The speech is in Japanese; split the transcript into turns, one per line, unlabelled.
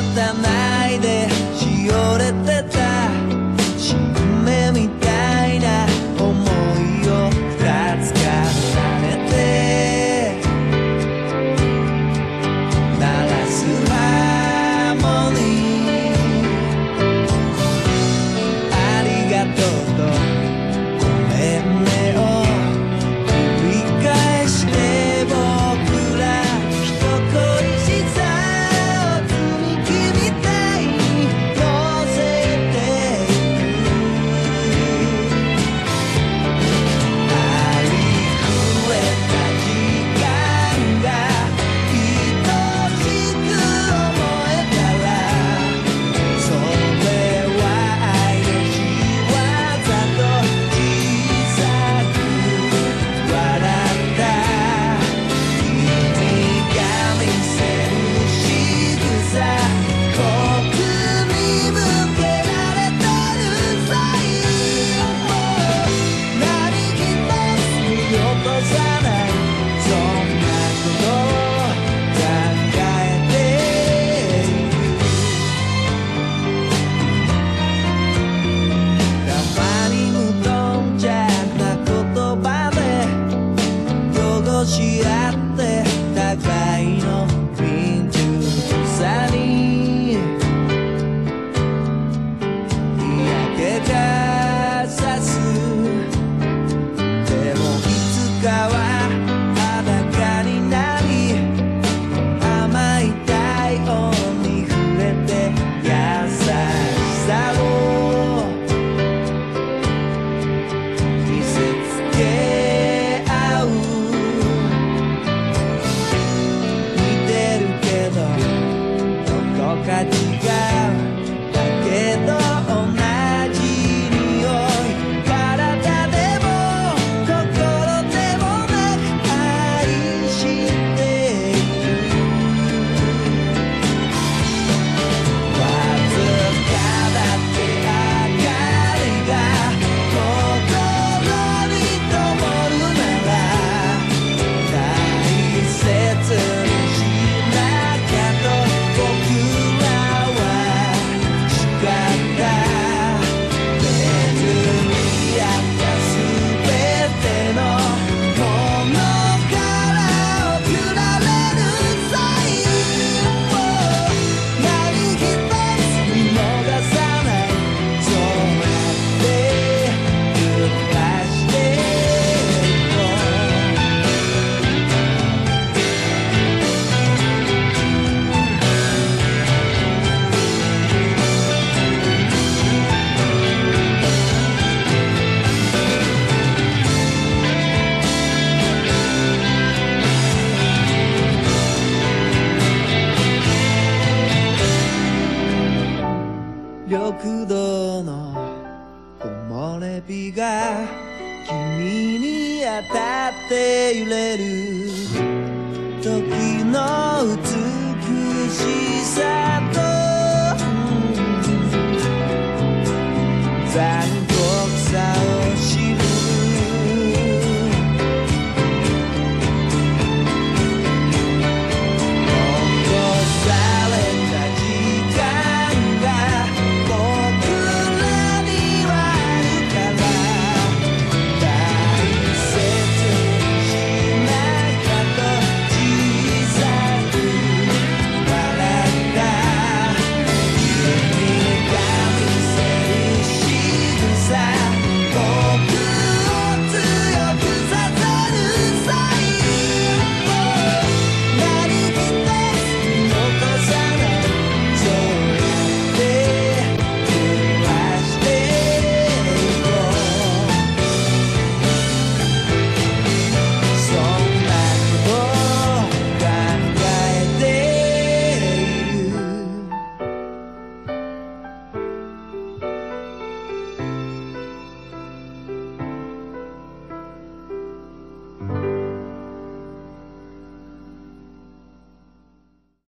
たないでしおれてた新芽みたいな想いを二つ重ねて鳴らすハーモニーありがとうとごめんねを繰り返して僕ら人恋しさを積み木みたいに乗せていくありふれた時間が愛しく思えたらそれは愛の仕業と小さく笑った君が見せる仕草僕に向けられてるサインも何一つ見落とさないそんなことを考えているたまに無頓着な言葉で汚し合って互いの貧乏さに嫌気がさすでもいつかは裸になり甘い体温に触れて優しさを見せつけ合う似てるけどどこか違うだけど同じ匂い体でも心でもなく愛しているわずかだって明かりが心に灯るなら大切にしなきゃと僕らは誓った巡り合ったすべてのものから送られるサインを何一つ見逃さないそうやって繰り返していこ緑道の木漏れ日が君に当たって揺れる時の美しさと